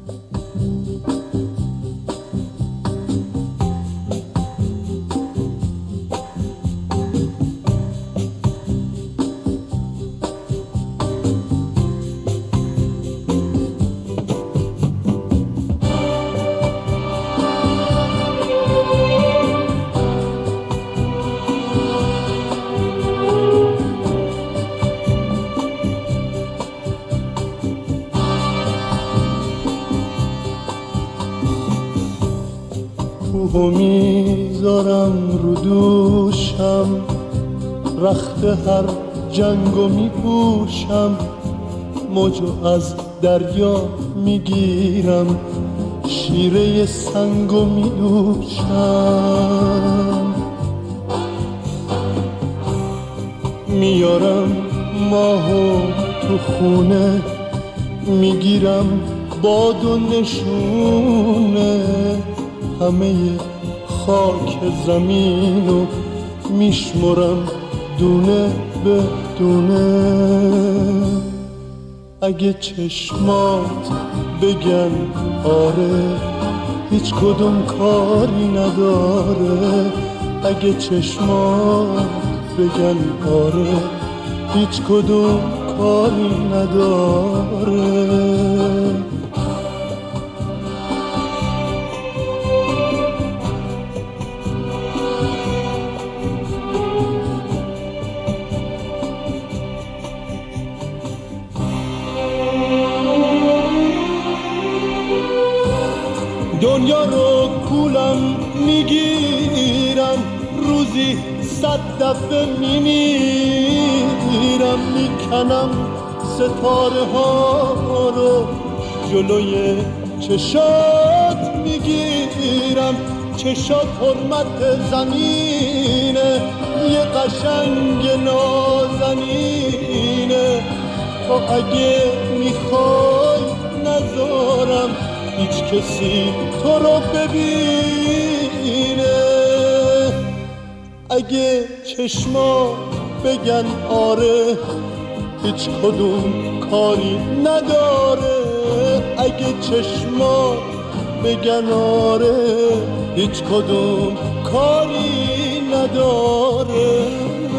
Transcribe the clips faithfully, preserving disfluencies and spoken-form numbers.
کوهو میذارم رو دوشم، رخت هر جنگو میپوشم، موجو از دریا میگیرم، شیره سنگو میدوشم. میارم ماهو تو خونه، میگیرم باد و نشونه، همه خاک زمینو میشمرم دونه به دونه. اگه چشمات بگن آره، هیچ کدوم کاری نداره. اگه چشمات بگن آره، هیچ کدوم کاری نداره. دنیا رو کولم میگیرم، روزی صد دفعه میمیرم، میکنم ستاره ها رو جلوی چشات میگیرم. چشات حرمت زمینه، یه قشنگ نازنینه. تو اگه میخوای نذارم هیچ کسی تو رو ببینه. اگه چشما بگن آره، هیچ کدوم کاری نداره. اگه چشما بگن آره، هیچ کدوم کاری نداره.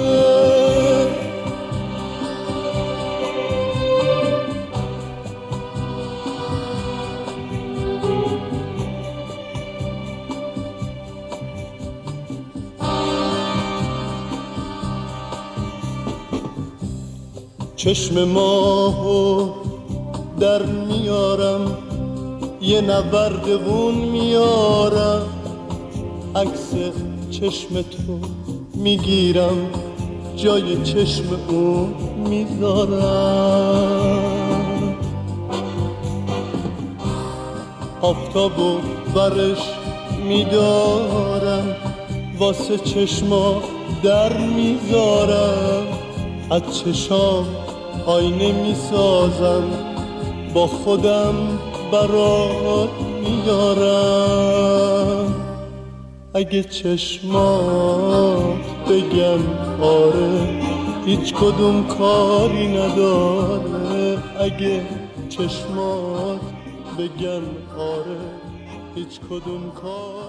چشم ماهو در میارم، یه نوردون میارم، عکس چشم تو میگیرم، جای چشم اون میذارم. آفتابو برش میدارم، واسه چشما در میذارم. از چشام آینه میسازم، با خودم برات میارم. اگه چشمات بگن آره، هیچ کدوم کاری نداره. اگه چشمات بگن آره، هیچ کدوم کاری